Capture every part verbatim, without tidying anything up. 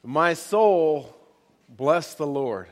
My soul, bless the Lord.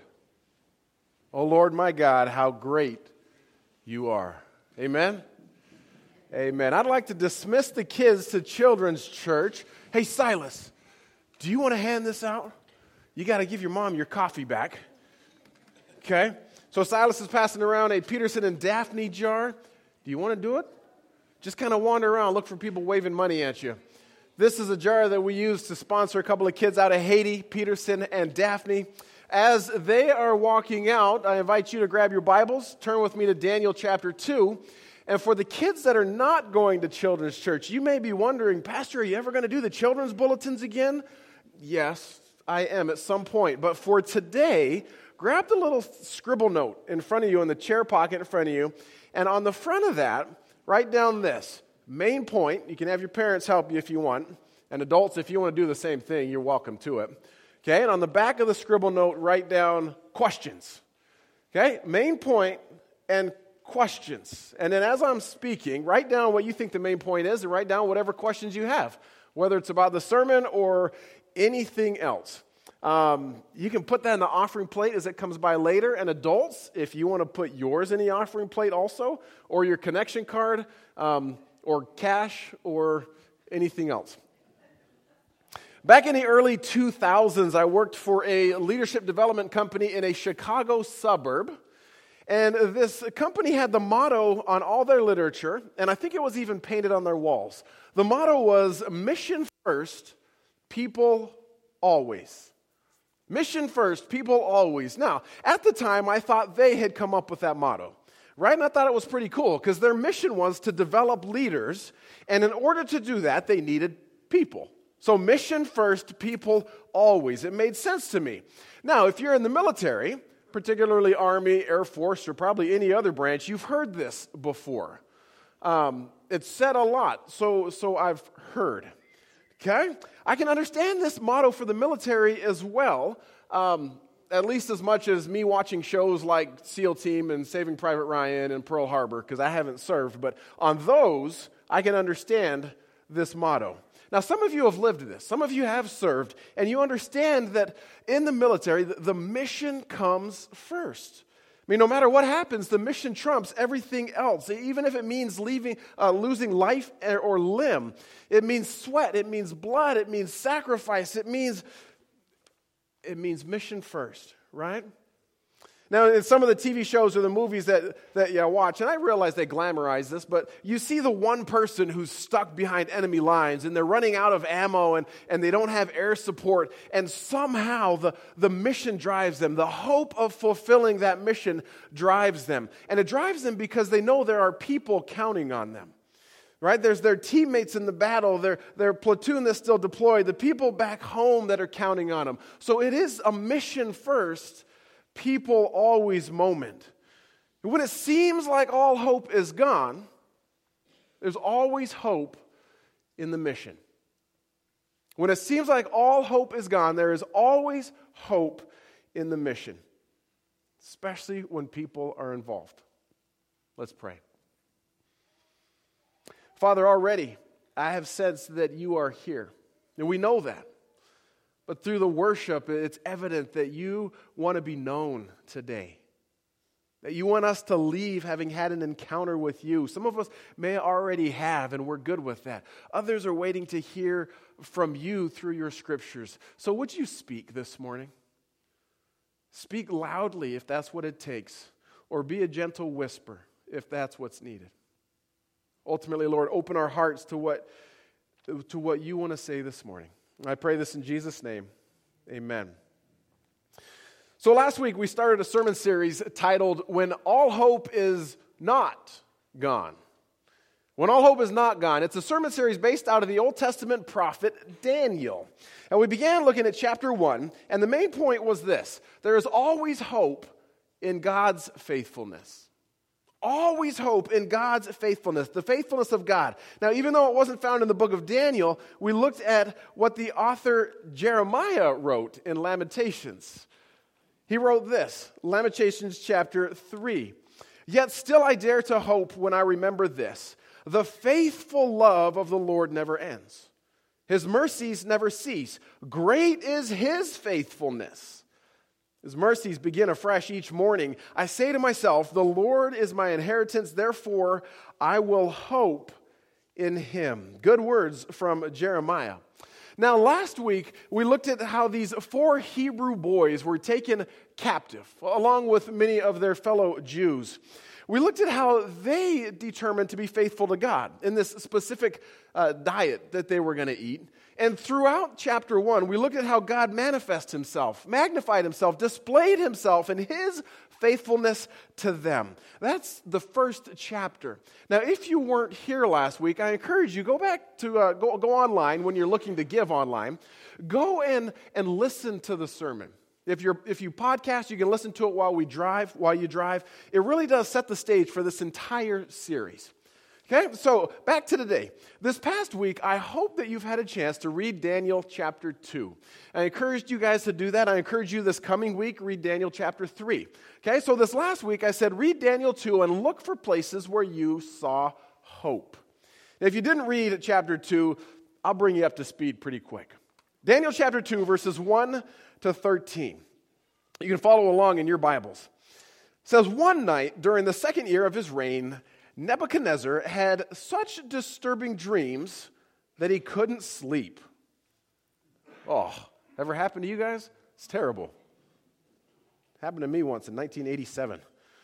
O Lord my God, how great you are. Amen? Amen. I'd like to dismiss the kids to children's church. Hey, Silas, do you want to hand this out? You got to give your mom your coffee back. Okay? So Silas is passing around a Peterson and Daphne jar. Do you want to do it? Just kind of wander around, look for people waving money at you. This is a jar that we use to sponsor a couple of kids out of Haiti, Peterson and Daphne. As they are walking out, I invite you to grab your Bibles, turn with me to Daniel chapter two. And for the kids that are not going to children's church, you may be wondering, Pastor, are you ever going to do the children's bulletins again? Yes, I am at some point. But for today, grab the little scribble note in front of you, in the chair pocket in front of you. And on the front of that, write down this. Main point. You can have your parents help you if you want. And adults, if you want to do the same thing, you're welcome to it. Okay, and on the back of the scribble note, write down questions. Okay, main point and questions. And then as I'm speaking, write down what you think the main point is and write down whatever questions you have, whether it's about the sermon or anything else. Um, you can put that in the offering plate as it comes by later. And adults, if you want to put yours in the offering plate also, or your connection card, um, or cash, or anything else. Back in the early two thousands, I worked for a leadership development company in a Chicago suburb. And this company had the motto on all their literature, and I think it was even painted on their walls. The motto was, mission first, people always. Mission first, people always. Now, at the time, I thought they had come up with that motto. Right? And I thought it was pretty cool because their mission was to develop leaders, and in order to do that, they needed people. So mission first, people always. It made sense to me. Now, if you're in the military, particularly Army, Air Force, or probably any other branch, you've heard this before. Um, it's said a lot, so, so I've heard. Okay? I can understand this motto for the military as well. Um At least as much as me watching shows like SEAL Team and Saving Private Ryan and Pearl Harbor, because I haven't served. But on those, I can understand this motto. Now, some of you have lived this. Some of you have served, and you understand that in the military, the, the mission comes first. I mean, no matter what happens, the mission trumps everything else. Even if it means leaving, uh, losing life or limb, it means sweat, it means blood, it means sacrifice, it means... It means mission first, right? Now, in some of the T V shows or the movies that, that you watch, and I realize they glamorize this, but you see the one person who's stuck behind enemy lines, and they're running out of ammo, and, and they don't have air support, and somehow the, the mission drives them. The hope of fulfilling that mission drives them. And it drives them because they know there are people counting on them. Right? There's their teammates in the battle, their, their platoon that's still deployed, the people back home that are counting on them. So it is a mission first, people always moment. When it seems like all hope is gone, there's always hope in the mission. When it seems like all hope is gone, there is always hope in the mission, especially when people are involved. Let's pray. Father, already I have sensed that you are here, and we know that. But through the worship, it's evident that you want to be known today, that you want us to leave having had an encounter with you. Some of us may already have, and we're good with that. Others are waiting to hear from you through your scriptures. So would you speak this morning? Speak loudly if that's what it takes, or be a gentle whisper if that's what's needed. Ultimately, Lord, open our hearts to what, to what you want to say this morning. I pray this in Jesus' name. Amen. So last week we started a sermon series titled, When All Hope Is Not Gone. When All Hope Is Not Gone. It's a sermon series based out of the Old Testament prophet Daniel. And we began looking at chapter one, and the main point was this. There is always hope in God's faithfulness. Always hope in God's faithfulness, the faithfulness of God. Now, even though it wasn't found in the book of Daniel, we looked at what the author Jeremiah wrote in Lamentations. He wrote this, Lamentations chapter three. Yet still I dare to hope when I remember this. The faithful love of the Lord never ends. His mercies never cease. Great is his faithfulness. His mercies begin afresh each morning. I say to myself, the Lord is my inheritance, therefore I will hope in him. Good words from Jeremiah. Now, last week, we looked at how these four Hebrew boys were taken captive, along with many of their fellow Jews. We looked at how they determined to be faithful to God in this specific uh, diet that they were going to eat. And throughout chapter one, we looked at how God manifested himself, magnified himself, displayed himself in his faithfulness to them. That's the first chapter. Now, if you weren't here last week, I encourage you, go back to, uh, go, go online when you're looking to give online. Go and, and listen to the sermon. If you're if you podcast, you can listen to it while we drive, while you drive. It really does set the stage for this entire series. Okay, so back to today. This past week, I hope that you've had a chance to read Daniel chapter two. I encouraged you guys to do that. I encourage you this coming week, read Daniel chapter three. Okay, so this last week, I said read Daniel two and look for places where you saw hope. Now, if you didn't read chapter two, I'll bring you up to speed pretty quick. Daniel chapter two, verses one to thirteen. You can follow along in your Bibles. It says, one night during the second year of his reign, Nebuchadnezzar had such disturbing dreams that he couldn't sleep. Oh, ever happened to you guys? It's terrible. Happened to me once in nineteen eighty-seven.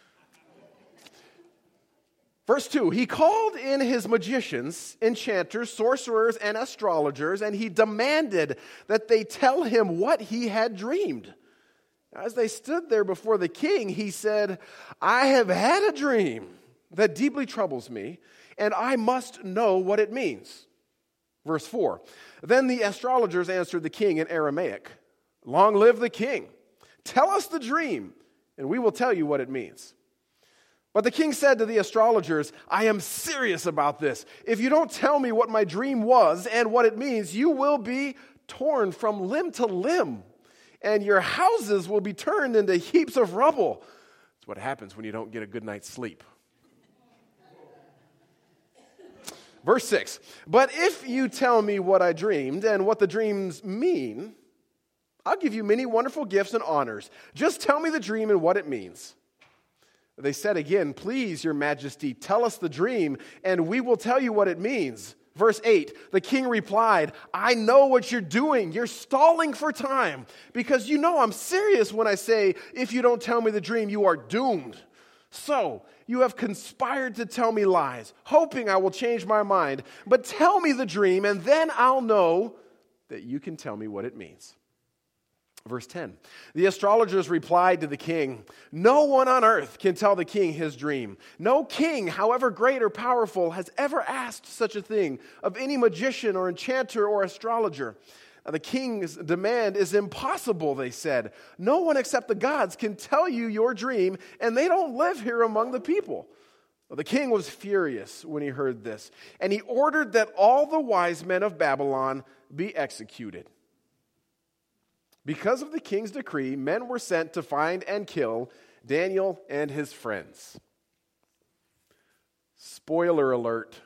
Verse two, he called in his magicians, enchanters, sorcerers, and astrologers, and he demanded that they tell him what he had dreamed. As they stood there before the king, he said, I have had a dream that deeply troubles me, and I must know what it means. Verse four, then the astrologers answered the king in Aramaic, long live the king. Tell us the dream, and we will tell you what it means. But the king said to the astrologers, I am serious about this. If you don't tell me what my dream was and what it means, you will be torn from limb to limb, and your houses will be turned into heaps of rubble. That's what happens when you don't get a good night's sleep. Verse six, but if you tell me what I dreamed and what the dreams mean, I'll give you many wonderful gifts and honors. Just tell me the dream and what it means. They said again, please, your majesty, tell us the dream, and we will tell you what it means. Verse eight, the king replied, I know what you're doing. You're stalling for time, because you know I'm serious when I say, if you don't tell me the dream, you are doomed. So, you have conspired to tell me lies, hoping I will change my mind. But tell me the dream, and then I'll know that you can tell me what it means. Verse ten, the astrologers replied to the king, no one on earth can tell the king his dream. No king, however great or powerful, has ever asked such a thing of any magician or enchanter or astrologer. Now, the king's demand is impossible, they said. No one except the gods can tell you your dream, and they don't live here among the people. Well, the king was furious when he heard this, and he ordered that all the wise men of Babylon be executed. Because of the king's decree, men were sent to find and kill Daniel and his friends. Spoiler alert.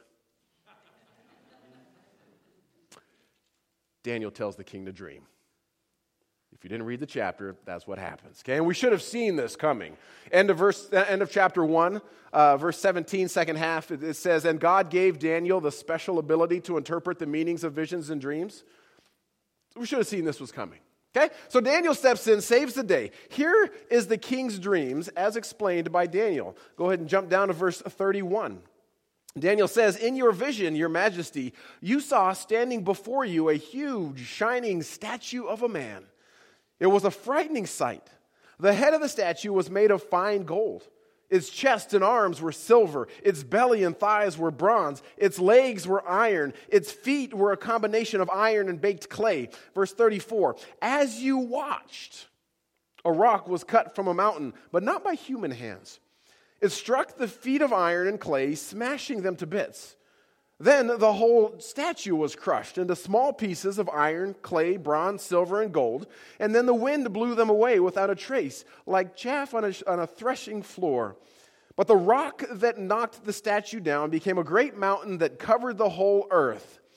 Daniel tells the king to dream. If you didn't read the chapter, that's what happens. Okay, and we should have seen this coming. End of verse, end of chapter one, uh, verse seventeen, second half. It says, "And God gave Daniel the special ability to interpret the meanings of visions and dreams." We should have seen this was coming. Okay, so Daniel steps in, saves the day. Here is the king's dreams as explained by Daniel. Go ahead and jump down to verse thirty-one. Daniel says, "In your vision, your majesty, you saw standing before you a huge, shining statue of a man. It was a frightening sight. The head of the statue was made of fine gold. Its chest and arms were silver. Its belly and thighs were bronze. Its legs were iron. Its feet were a combination of iron and baked clay." Verse thirty-four, "As you watched, a rock was cut from a mountain, but not by human hands. It struck the feet of iron and clay, smashing them to bits. Then the whole statue was crushed into small pieces of iron, clay, bronze, silver, and gold, and then the wind blew them away without a trace, like chaff on a, on a threshing floor. But the rock that knocked the statue down became a great mountain that covered the whole earth.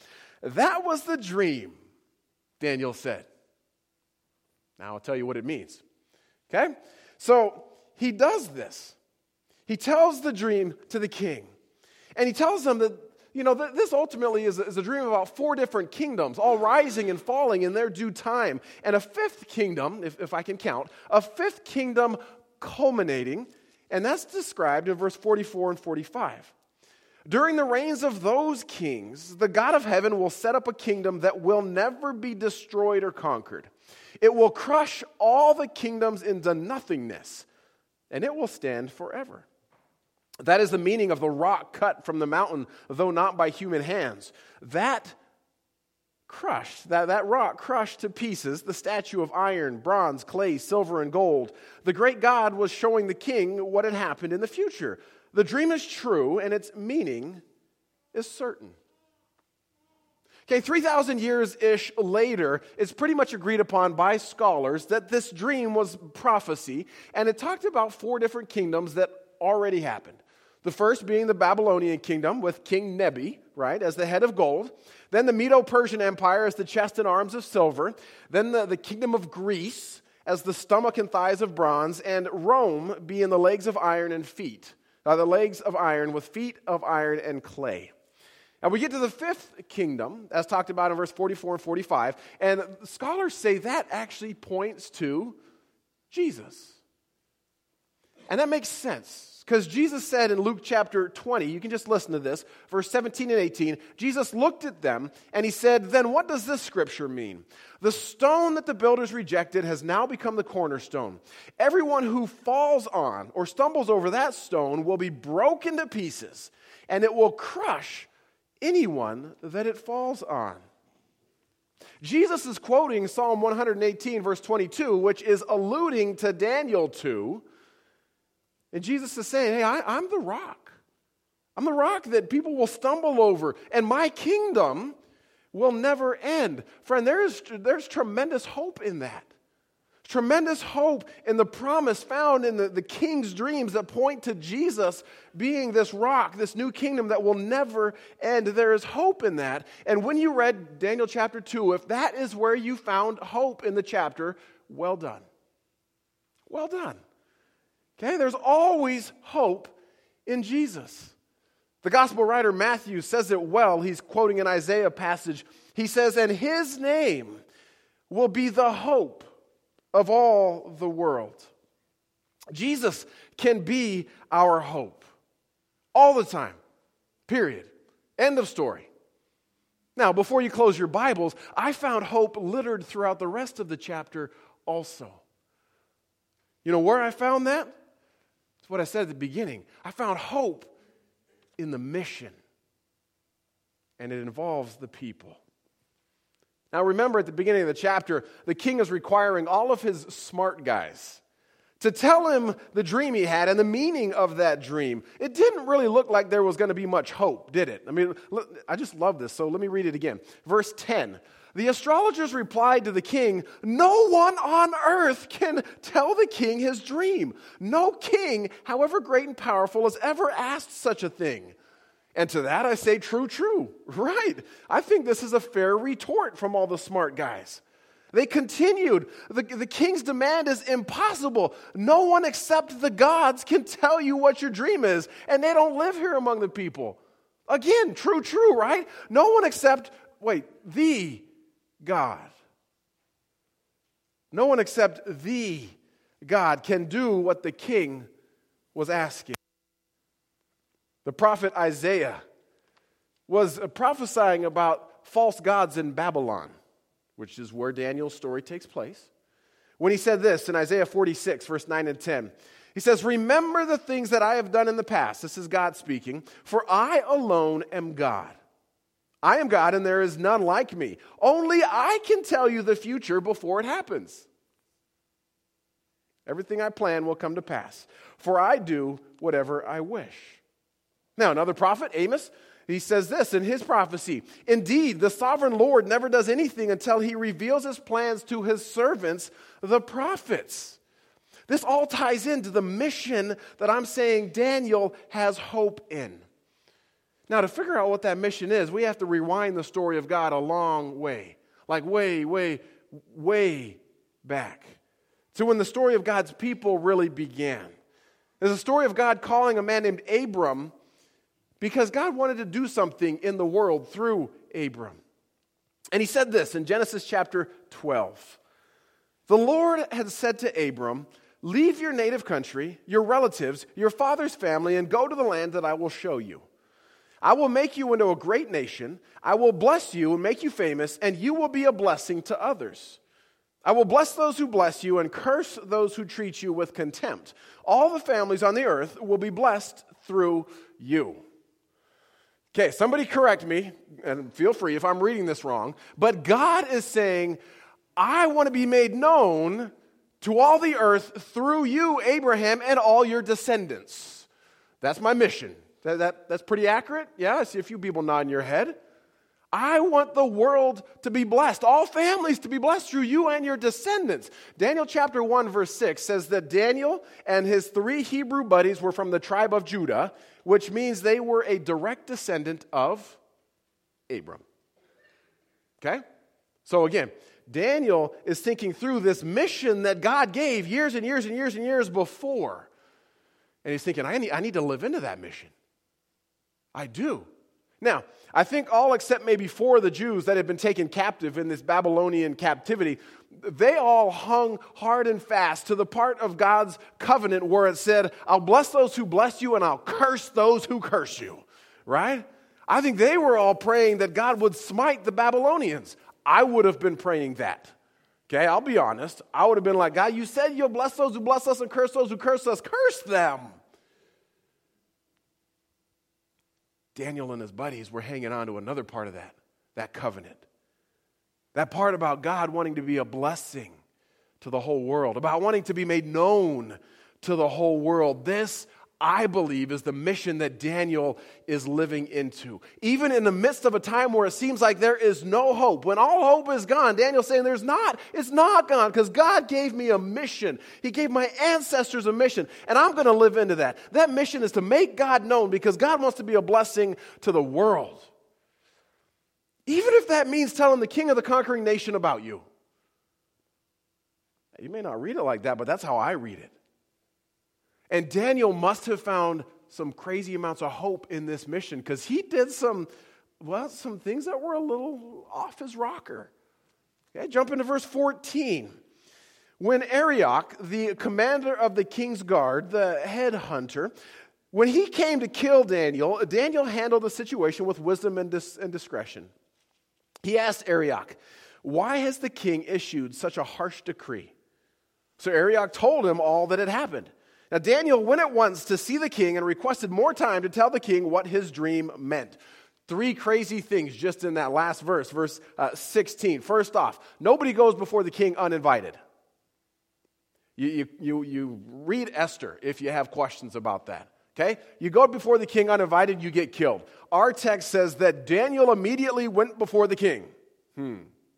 That was the dream, Daniel said. Now I'll tell you what it means. Okay? So he does this. He tells the dream to the king. And he tells them that, you know, that this ultimately is a, is a dream about four different kingdoms, all rising and falling in their due time. And a fifth kingdom, if, if I can count, a fifth kingdom culminating. And that's described in verse forty-four and forty-five. During the reigns of those kings, the God of heaven will set up a kingdom that will never be destroyed or conquered. It will crush all the kingdoms into nothingness, and it will stand forever. That is the meaning of the rock cut from the mountain, though not by human hands. That crushed, that, that rock crushed to pieces the statue of iron, bronze, clay, silver, and gold. The great God was showing the king what had happened in the future. The dream is true, and its meaning is certain. Okay, three thousand years-ish later, it's pretty much agreed upon by scholars that this dream was prophecy, and it talked about four different kingdoms that already happened. The first being the Babylonian kingdom with King Nebi, right, as the head of gold. Then the Medo-Persian Empire as the chest and arms of silver. Then the, the kingdom of Greece as the stomach and thighs of bronze. And Rome being the legs of iron and feet. Uh, the legs of iron with feet of iron and clay. Now we get to the fifth kingdom, as talked about in verse forty-four and forty-five, and scholars say that actually points to Jesus. And that makes sense, because Jesus said in Luke chapter twenty, you can just listen to this, verse seventeen and eighteen, Jesus looked at them and he said, "Then what does this scripture mean? The stone that the builders rejected has now become the cornerstone. Everyone who falls on or stumbles over that stone will be broken to pieces, and it will crush anyone that it falls on." Jesus is quoting Psalm one eighteen, verse twenty-two, which is alluding to Daniel two. And Jesus is saying, hey, I, I'm the rock. I'm the rock that people will stumble over, and my kingdom will never end. Friend, there is, there's tremendous hope in that. Tremendous hope in the promise found in the, the king's dreams that point to Jesus being this rock, this new kingdom that will never end. There is hope in that. And when you read Daniel chapter two, if that is where you found hope in the chapter, well done. Well done. Okay, there's always hope in Jesus. The gospel writer Matthew says it well. He's quoting an Isaiah passage. He says, "And his name will be the hope of all the world." Jesus can be our hope all the time, period. End of story. Now, before you close your Bibles, I found hope littered throughout the rest of the chapter also. You know where I found that? It's what I said at the beginning. I found hope in the mission, and it involves the people. Now remember, at the beginning of the chapter, the king is requiring all of his smart guys to tell him the dream he had and the meaning of that dream. It didn't really look like there was going to be much hope, did it? I mean, I just love this, so let me read it again. Verse ten. The astrologers replied to the king, "No one on earth can tell the king his dream. No king, however great and powerful, has ever asked such a thing." And to that I say, true, true. Right. I think this is a fair retort from all the smart guys. They continued, the, the king's demand is impossible. No one except the gods can tell you what your dream is, and they don't live here among the people. Again, true, true, right? No one except, wait, the God. No one except the God can do what the king was asking. The prophet Isaiah was prophesying about false gods in Babylon, which is where Daniel's story takes place, when he said this in Isaiah forty-six, verse nine and ten. He says, "Remember the things that I have done in the past." This is God speaking. "For I alone am God. I am God, and there is none like me. Only I can tell you the future before it happens. Everything I plan will come to pass, for I do whatever I wish." Now, another prophet, Amos, he says this in his prophecy, "Indeed, the sovereign Lord never does anything until he reveals his plans to his servants, the prophets." This all ties into the mission that I'm saying Daniel has hope in. Now, to figure out what that mission is, we have to rewind the story of God a long way. Like way, way, way back. To when the story of God's people really began. There's a story of God calling a man named Abram because God wanted to do something in the world through Abram. And he said this in Genesis chapter twelve. The Lord had said to Abram, leave your native country, your relatives, your father's family, and go to the land that I will show you. I will make you into a great nation. I will bless you and make you famous, and you will be a blessing to others. I will bless those who bless you and curse those who treat you with contempt. All the families on the earth will be blessed through you. Okay, somebody correct me, and feel free if I'm reading this wrong, but God is saying, I want to be made known to all the earth through you, Abraham, and all your descendants. That's my mission. That, that, that's pretty accurate? Yeah, I see a few people nodding your head. I want the world to be blessed, all families to be blessed through you and your descendants. Daniel chapter one verse six says that Daniel and his three Hebrew buddies were from the tribe of Judah, which means they were a direct descendant of Abram. Okay? So again, Daniel is thinking through this mission that God gave years and years and years and years before. And he's thinking, I need, I need to live into that mission. I do. Now, I think all except maybe four of the Jews that had been taken captive in this Babylonian captivity, they all hung hard and fast to the part of God's covenant where it said, I'll bless those who bless you and I'll curse those who curse you. Right? I think they were all praying that God would smite the Babylonians. I would have been praying that. Okay, I'll be honest. I would have been like, God, you said you'll bless those who bless us and curse those who curse us. Curse them. Daniel and his buddies were hanging on to another part of that, that covenant. That part about God wanting to be a blessing to the whole world, about wanting to be made known to the whole world. This, I believe, is the mission that Daniel is living into. Even in the midst of a time where it seems like there is no hope, when all hope is gone, Daniel's saying there's not. It's not gone because God gave me a mission. He gave my ancestors a mission, and I'm going to live into that. That mission is to make God known because God wants to be a blessing to the world. Even if that means telling the king of the conquering nation about you. You may not read it like that, but that's how I read it. And Daniel must have found some crazy amounts of hope in this mission because he did some, well, some things that were a little off his rocker. Okay, jump into verse fourteen. When Arioch, the commander of the king's guard, the head hunter, when he came to kill Daniel, Daniel handled the situation with wisdom and, dis- and discretion. He asked Arioch, why has the king issued such a harsh decree? So Arioch told him all that had happened. Now, Daniel went at once to see the king and requested more time to tell the king what his dream meant. Three crazy things just in that last verse, verse uh, sixteen. First off, nobody goes before the king uninvited. You, you, you, you read Esther if you have questions about that. Okay? You go before the king uninvited, you get killed. Our text says that Daniel immediately went before the king. Hmm.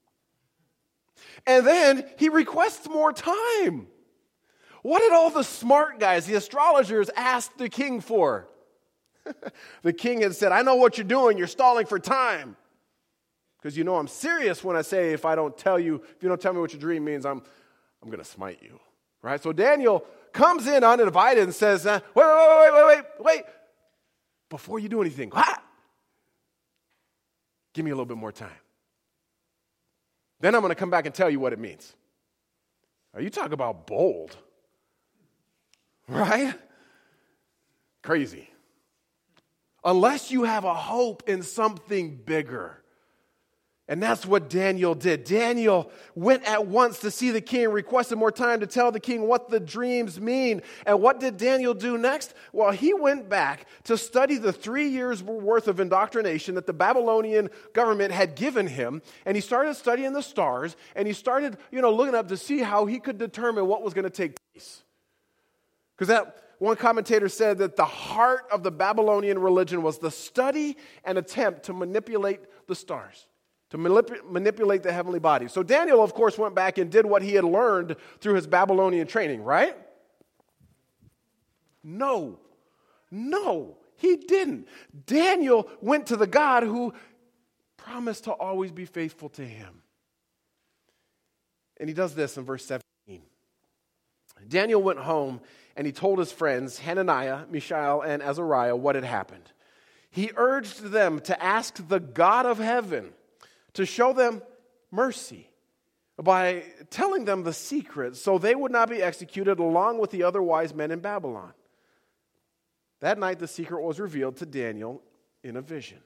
And then he requests more time. What did all the smart guys, the astrologers, ask the king for? The king had said, I know what you're doing. You're stalling for time. Because you know I'm serious when I say if I don't tell you, if you don't tell me what your dream means, I'm, I'm going to smite you. Right? So Daniel comes in uninvited and says, uh, wait, wait, wait, wait, wait, wait. Before you do anything, what? Give me a little bit more time. Then I'm going to come back and tell you what it means. Are you talking about bold? Right? Crazy. Unless you have a hope in something bigger. And that's what Daniel did. Daniel went at once to see the king, requested more time to tell the king what the dreams mean. And what did Daniel do next? Well, he went back to study the three years worth of indoctrination that the Babylonian government had given him. And he started studying the stars. And he started, you know, looking up to see how he could determine what was going to take place. Because that one commentator said that the heart of the Babylonian religion was the study and attempt to manipulate the stars, to manip- manipulate the heavenly bodies. So Daniel, of course, went back and did what he had learned through his Babylonian training, right? No. No. He didn't. Daniel went to the God who promised to always be faithful to him. And he does this in verse seventeen. Daniel went home and he told his friends, Hananiah, Mishael, and Azariah, what had happened. He urged them to ask the God of heaven to show them mercy by telling them the secret so they would not be executed along with the other wise men in Babylon. That night the secret was revealed to Daniel in a vision.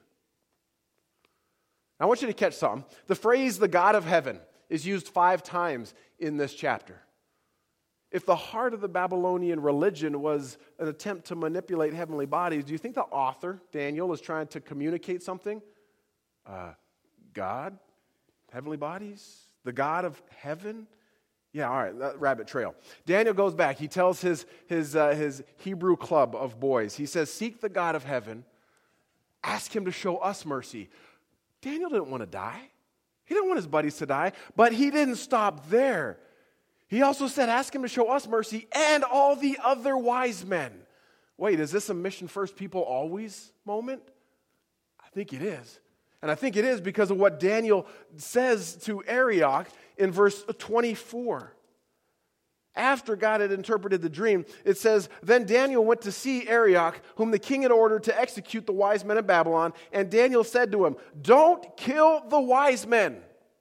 I want you to catch something. The phrase, the God of heaven, is used five times in this chapter. If the heart of the Babylonian religion was an attempt to manipulate heavenly bodies, do you think the author, Daniel, is trying to communicate something? Uh, God? Heavenly bodies? The God of heaven? Yeah, all right, that rabbit trail. Daniel goes back. He tells his, his, uh, his Hebrew club of boys, he says, seek the God of heaven. Ask him to show us mercy. Daniel didn't want to die. He didn't want his buddies to die, but he didn't stop there. He also said, ask him to show us mercy and all the other wise men. Wait, is this a mission first people always moment? I think it is. And I think it is because of what Daniel says to Arioch in verse twenty-four. After God had interpreted the dream, it says, then Daniel went to see Arioch, whom the king had ordered to execute the wise men of Babylon. And Daniel said to him, don't kill the wise men.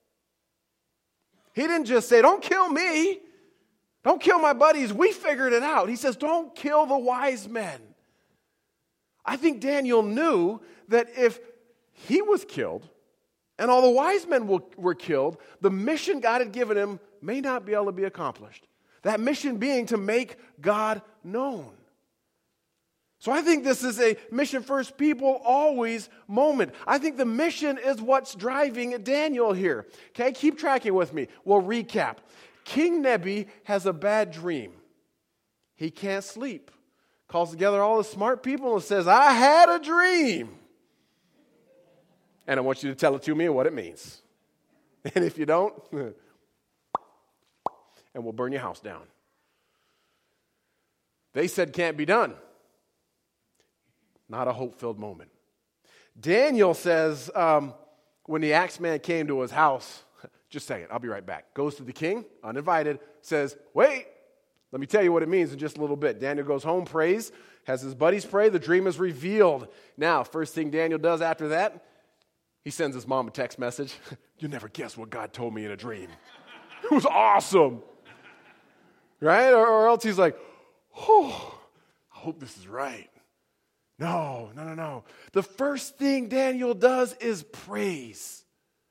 He didn't just say, don't kill me. Don't kill my buddies. We figured it out. He says, don't kill the wise men. I think Daniel knew that if he was killed and all the wise men were killed, the mission God had given him may not be able to be accomplished. That mission being to make God known. So I think this is a mission first people always moment. I think the mission is what's driving Daniel here. Okay, keep tracking with me. We'll recap. King Nebi has a bad dream. He can't sleep. Calls together all the smart people and says, I had a dream. And I want you to tell it to me and what it means. And if you don't, and we'll burn your house down. They said can't be done. Not a hope-filled moment. Daniel says, um, when the axe man came to his house, just a second, I'll be right back. Goes to the king, uninvited, says, wait, let me tell you what it means in just a little bit. Daniel goes home, prays, has his buddies pray, the dream is revealed. Now, first thing Daniel does after that, he sends his mom a text message. You never guess what God told me in a dream. It was awesome. Right? Or, or else he's like, oh, I hope this is right. No, no, no, no. The first thing Daniel does is praise.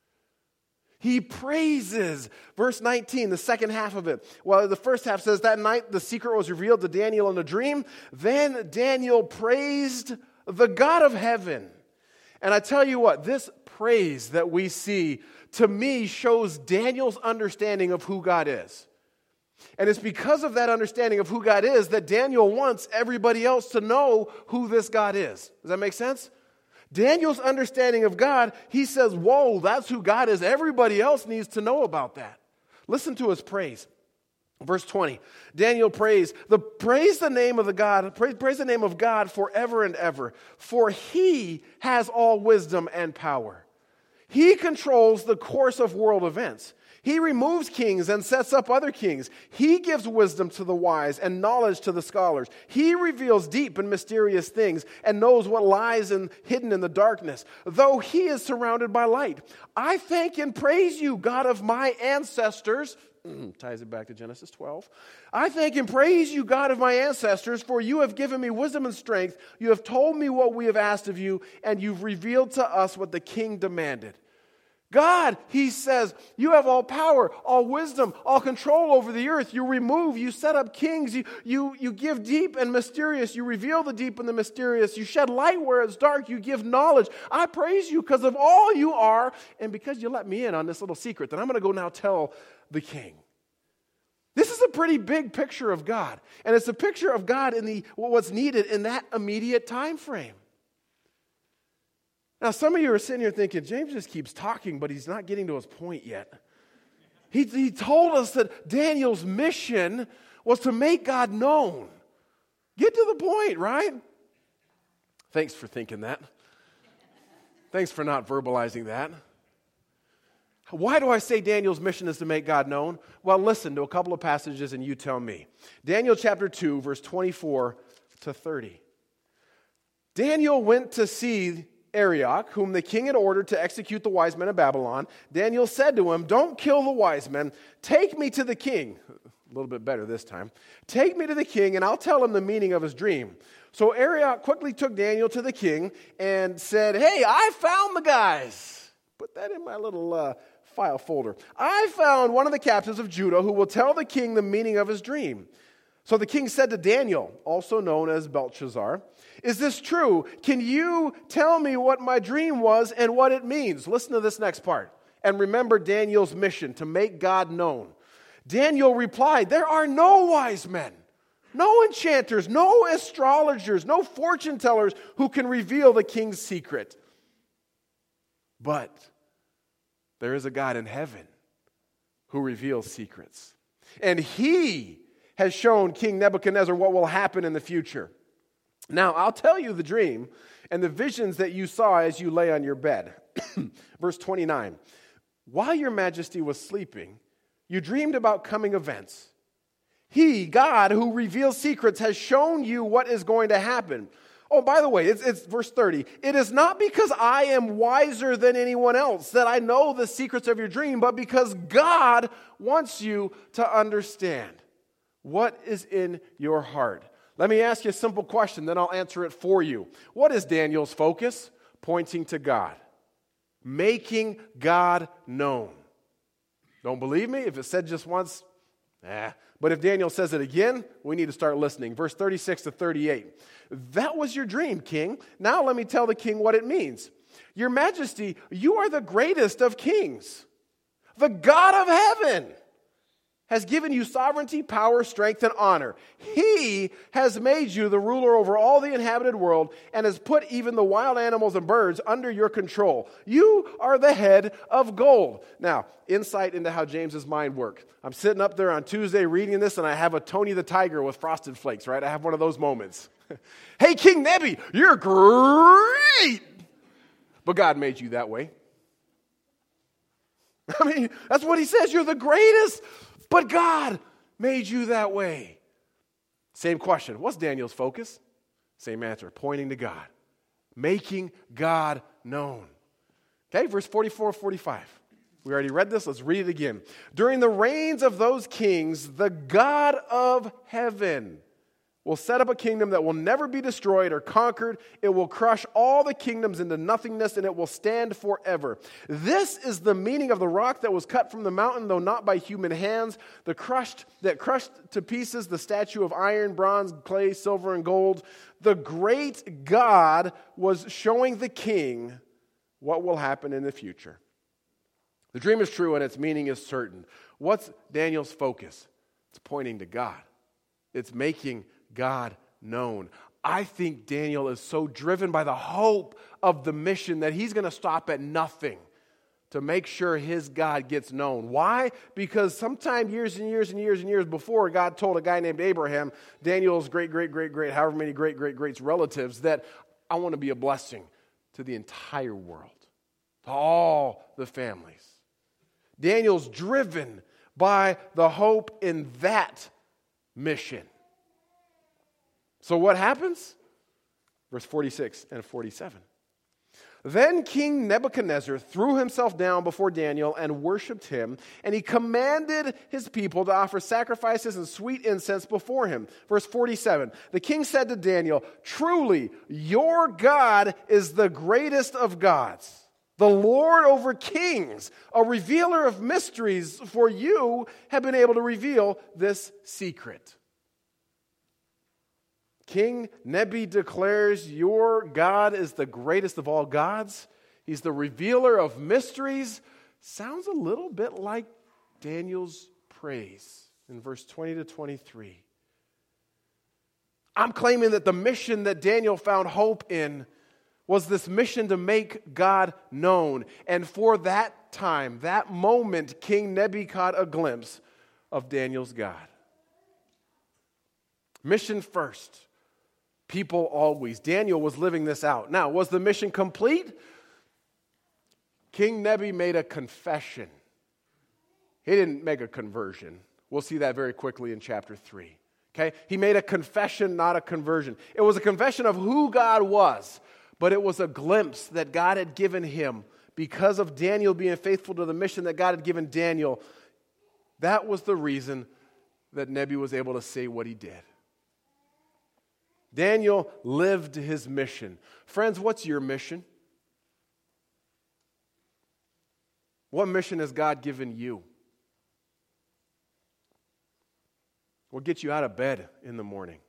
He praises. Verse nineteen, the second half of it. Well, the first half says, that night the secret was revealed to Daniel in a dream. Then Daniel praised the God of heaven. And I tell you what, this praise that we see, to me, shows Daniel's understanding of who God is. And it's because of that understanding of who God is that Daniel wants everybody else to know who this God is. Does that make sense? Daniel's understanding of God, he says, whoa, that's who God is. Everybody else needs to know about that. Listen to his praise. Verse twenty, Daniel prays, the praise the name of the God, praise, praise the name of God forever and ever, for he has all wisdom and power. He controls the course of world events. He removes kings and sets up other kings. He gives wisdom to the wise and knowledge to the scholars. He reveals deep and mysterious things and knows what lies in, hidden in the darkness, though he is surrounded by light. I thank and praise you, God of my ancestors. Ties it back to Genesis twelve. I thank and praise you, God of my ancestors, for you have given me wisdom and strength. You have told me what we have asked of you, and you've revealed to us what the king demanded. God, he says, you have all power, all wisdom, all control over the earth. You remove, you set up kings, you, you, you give deep and mysterious, you reveal the deep and the mysterious, you shed light where it's dark, you give knowledge. I praise you because of all you are, and because you let me in on this little secret that I'm going to go now tell the king. This is a pretty big picture of God, and it's a picture of God in the what's needed in that immediate time frame. Now, some of you are sitting here thinking, James just keeps talking, but he's not getting to his point yet. He, he told us that Daniel's mission was to make God known. Get to the point, right? Thanks for thinking that. Thanks for not verbalizing that. Why do I say Daniel's mission is to make God known? Well, listen to a couple of passages and you tell me. Daniel chapter two, verse twenty-four to thirty. Daniel went to see Arioch, whom the king had ordered to execute the wise men of Babylon. Daniel said to him, "Don't kill the wise men. Take me to the king." A little bit better this time. "Take me to the king, and I'll tell him the meaning of his dream." So Arioch quickly took Daniel to the king and said, "Hey, I found the guys." Put that in my little uh, file folder. "I found one of the captives of Judah who will tell the king the meaning of his dream." So the king said to Daniel, also known as Belshazzar, "Is this true? Can you tell me what my dream was and what it means?" Listen to this next part. And remember Daniel's mission to make God known. Daniel replied, "There are no wise men, no enchanters, no astrologers, no fortune tellers who can reveal the king's secret. But there is a God in heaven who reveals secrets. And he has shown King Nebuchadnezzar what will happen in the future. Now, I'll tell you the dream and the visions that you saw as you lay on your bed." Verse twenty-nine. "While your majesty was sleeping, you dreamed about coming events. He, God, who reveals secrets, has shown you what is going to happen." Oh, by the way, it's, it's verse thirty. "It is not because I am wiser than anyone else that I know the secrets of your dream, but because God wants you to understand what is in your heart." Let me ask you a simple question, then I'll answer it for you. What is Daniel's focus? Pointing to God. Making God known. Don't believe me? If it said just once, eh. But if Daniel says it again, we need to start listening. Verse thirty-six to thirty-eight. "That was your dream, king. Now let me tell the king what it means. Your majesty, you are the greatest of kings. The God of heaven has given you sovereignty, power, strength, and honor. He has made you the ruler over all the inhabited world and has put even the wild animals and birds under your control. You are the head of gold." Now, insight into how James's mind worked. I'm sitting up there on Tuesday reading this, and I have a Tony the Tiger with Frosted Flakes, right? I have one of those moments. "Hey, King Nebi, you're great. But God made you that way." I mean, that's what he says. You're the greatest. But God made you that way. Same question. What's Daniel's focus? Same answer. Pointing to God. Making God known. Okay, verse forty-four, forty-five. We already read this. Let's read it again. "During the reigns of those kings, the God of heaven will set up a kingdom that will never be destroyed or conquered. It will crush all the kingdoms into nothingness, and it will stand forever. This is the meaning of the rock that was cut from the mountain, though not by human hands, the crushed that crushed to pieces the statue of iron, bronze, clay, silver, and gold. The great God was showing the king what will happen in the future." The dream is true and its meaning is certain. What's Daniel's focus? It's pointing to God. It's making God known. I think Daniel is so driven by the hope of the mission that he's going to stop at nothing to make sure his God gets known. Why? Because sometime years and years and years and years before, God told a guy named Abraham, Daniel's great, great, great, great, however many great, great, greats relatives, that I want to be a blessing to the entire world, to all the families. Daniel's driven by the hope in that mission. So what happens? Verse forty-six and forty-seven. Then King Nebuchadnezzar threw himself down before Daniel and worshipped him, and he commanded his people to offer sacrifices and sweet incense before him. Verse forty-seven. The king said to Daniel, "Truly, your God is the greatest of gods, the Lord over kings, a revealer of mysteries, for you have been able to reveal this secret." King Nebi declares your God is the greatest of all gods. He's the revealer of mysteries. Sounds a little bit like Daniel's praise in verse twenty to twenty-three. I'm claiming that the mission that Daniel found hope in was this mission to make God known. And for that time, that moment, King Nebi caught a glimpse of Daniel's God. Mission first. people always. Daniel was living this out. Now, was the mission complete? King Nebi made a confession. He didn't make a conversion. We'll see that very quickly in chapter three. Okay? He made a confession, not a conversion. It was a confession of who God was, but it was a glimpse that God had given him because of Daniel being faithful to the mission that God had given Daniel. That was the reason that Nebi was able to say what he did. Daniel lived his mission. Friends, what's your mission? What mission has God given you? What gets you out of bed in the morning?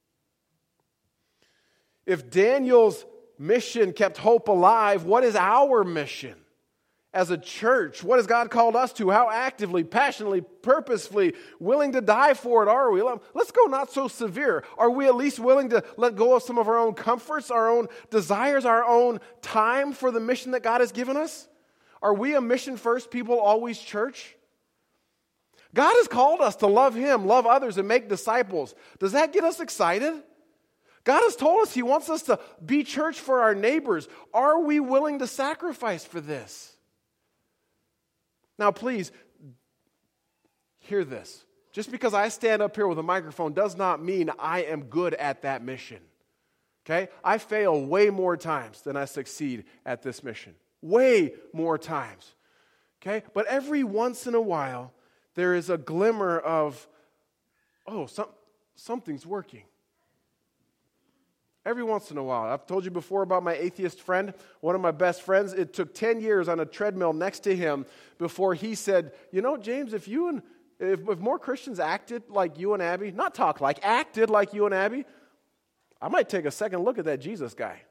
If Daniel's mission kept hope alive, what is our mission? As a church, what has God called us to? How actively, passionately, purposefully, willing to die for it are we? Let's go not so severe. Are we at least willing to let go of some of our own comforts, our own desires, our own time for the mission that God has given us? Are we a mission-first people always church? God has called us to love Him, love others, and make disciples. Does that get us excited? God has told us He wants us to be church for our neighbors. Are we willing to sacrifice for this? Now, please, hear this. Just because I stand up here with a microphone does not mean I am good at that mission. Okay? I fail way more times than I succeed at this mission. Way more times. Okay? But every once in a while, there is a glimmer of, oh, some, something's working. Every once in a while. I've told you before about my atheist friend, one of my best friends. It took ten years on a treadmill next to him before he said, you know, James, if you and if, if more Christians acted like you and Abby, not talk like, acted like you and Abby, I might take a second look at that Jesus guy.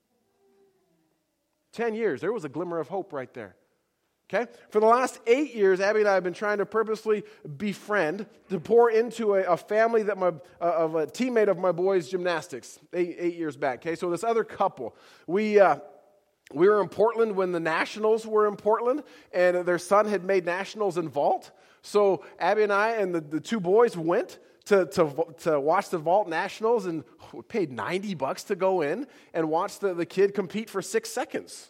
Ten years. There was a glimmer of hope right there. Okay? For the last eight years, Abby and I have been trying to purposely befriend, to pour into a, a family that my uh, of a teammate of my boys' gymnastics eight, eight years back. Okay, so this other couple, we uh, we were in Portland when the Nationals were in Portland, and their son had made Nationals in vault. So Abby and I and the, the two boys went to to to watch the vault Nationals, and we paid ninety bucks to go in and watch the, the kid compete for six seconds.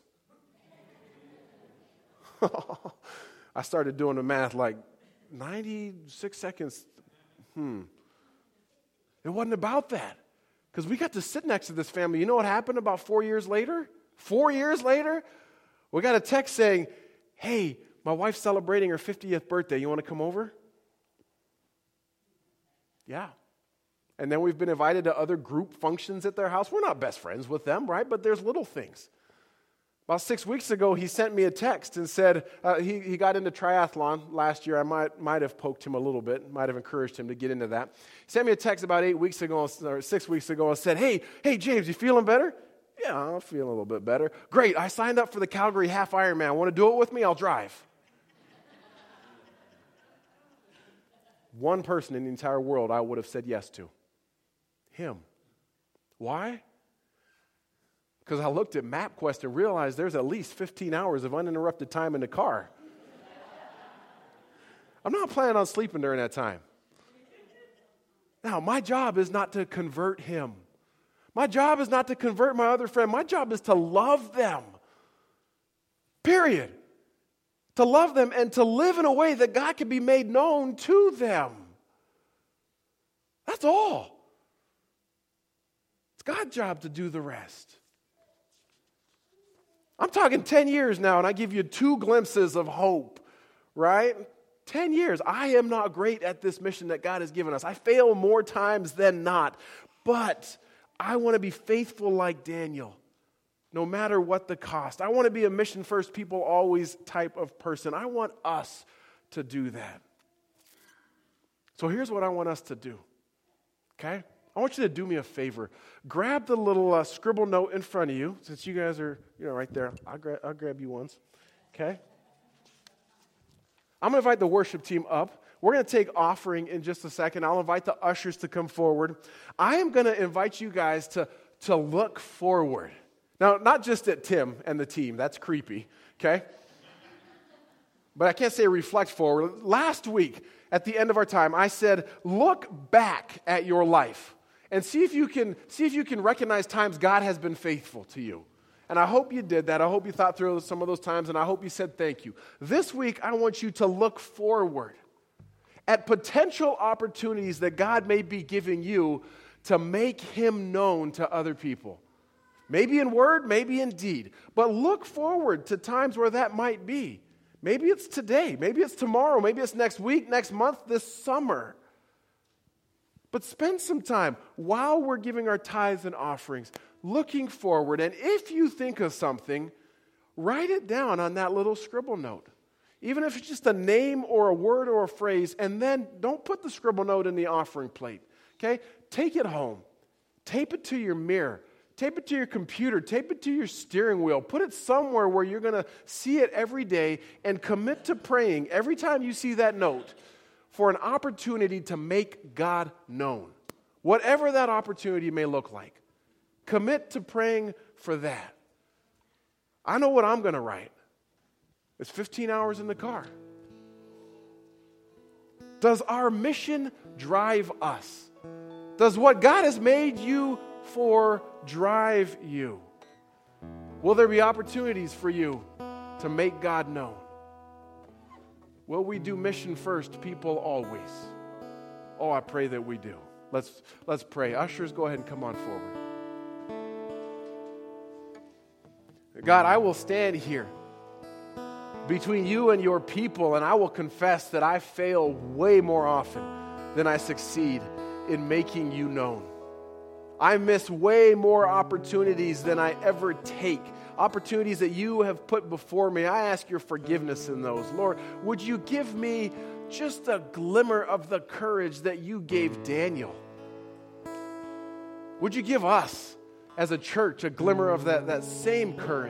I started doing the math like ninety-six seconds. Hmm. It wasn't about that. Because we got to sit next to this family. You know what happened about four years later? Four years later, we got a text saying, hey, my wife's celebrating her fiftieth birthday. You want to come over? Yeah. And then we've been invited to other group functions at their house. We're not best friends with them, right? But there's little things. About six weeks ago, he sent me a text and said uh, he, he got into triathlon last year. I might might have poked him a little bit, might have encouraged him to get into that. He sent me a text about eight weeks ago, or six weeks ago, and said, hey, hey, James, you feeling better? Yeah, I'm feeling a little bit better. Great, I signed up for the Calgary Half Ironman. Want to do it with me? I'll drive. One person in the entire world I would have said yes to. Him. Why? Because I looked at MapQuest and realized there's at least fifteen hours of uninterrupted time in the car. I'm not planning on sleeping during that time. Now, my job is not to convert him. My job is not to convert my other friend. My job is to love them. Period. To love them and to live in a way that God can be made known to them. That's all. It's God's job to do the rest. I'm talking ten years now, and I give you two glimpses of hope, right? ten years. I am not great at this mission that God has given us. I fail more times than not. But I want to be faithful like Daniel, no matter what the cost. I want to be a mission-first, people always type of person. I want us to do that. So here's what I want us to do, okay? I want you to do me a favor. Grab the little uh, scribble note in front of you, since you guys are, you know, right there. I'll, gra- I'll grab you ones, okay? I'm going to invite the worship team up. We're going to take offering in just a second. I'll invite the ushers to come forward. I am going to invite you guys to, to look forward. Now, not just at Tim and the team. That's creepy, okay? But I can't say reflect forward. Last week, at the end of our time, I said, look back at your life and see if you can see if you can recognize times God has been faithful to you. And I hope you did that. I hope you thought through some of those times, and I hope you said thank you. This week, I want you to look forward at potential opportunities that God may be giving you to make him known to other people. Maybe in word, maybe in deed. But look forward to times where that might be. Maybe it's today, maybe it's tomorrow, maybe it's next week, next month, this summer. But spend some time while we're giving our tithes and offerings, looking forward. And if you think of something, write it down on that little scribble note. Even if it's just a name or a word or a phrase, and then don't put the scribble note in the offering plate. Okay? Take it home. Tape it to your mirror. Tape it to your computer. Tape it to your steering wheel. Put it somewhere where you're going to see it every day and commit to praying every time you see that note for an opportunity to make God known. Whatever that opportunity may look like. Commit to praying for that. I know what I'm going to write. It's fifteen hours in the car. Does our mission drive us? Does what God has made you for drive you? Will there be opportunities for you to make God known? Will we do mission first, people always? Oh, I pray that we do. Let's, let's pray. Ushers, go ahead and come on forward. God, I will stand here between you and your people, and I will confess that I fail way more often than I succeed in making you known. I miss way more opportunities than I ever take, opportunities that you have put before me. I ask your forgiveness in those. Lord, would you give me just a glimmer of the courage that you gave Daniel? Would you give us, as a church, a glimmer of that, that same courage?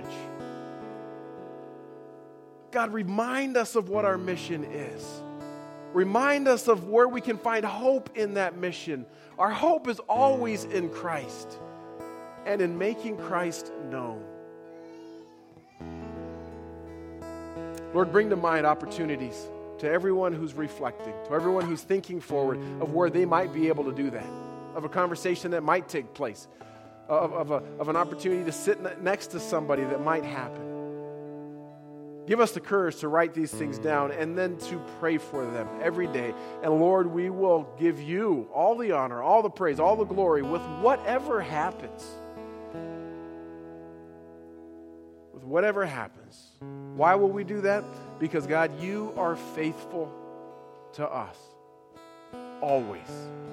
God, remind us of what our mission is. Remind us of where we can find hope in that mission. Our hope is always in Christ and in making Christ known. Lord, bring to mind opportunities to everyone who's reflecting, to everyone who's thinking forward of where they might be able to do that, of a conversation that might take place, of, of, a, of an opportunity to sit next to somebody that might happen. Give us the courage to write these things down and then to pray for them every day. And Lord, we will give you all the honor, all the praise, all the glory with whatever happens. With whatever happens. Why will we do that? Because, God, you are faithful to us. Always.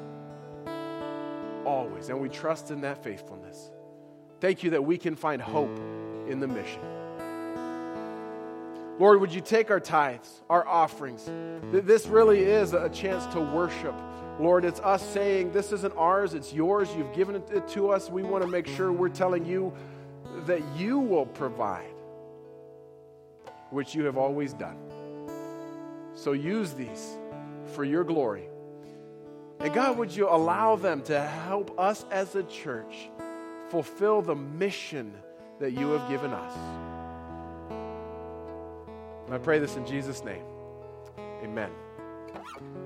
Always. And we trust in that faithfulness. Thank you that we can find hope in the mission. Lord, would you take our tithes, our offerings? This really is a chance to worship. Lord, it's us saying, this isn't ours, it's yours. You've given it to us. We want to make sure we're telling you that you will provide, which you have always done. So use these for your glory. And God, would you allow them to help us as a church fulfill the mission that you have given us? And I pray this in Jesus' name. Amen.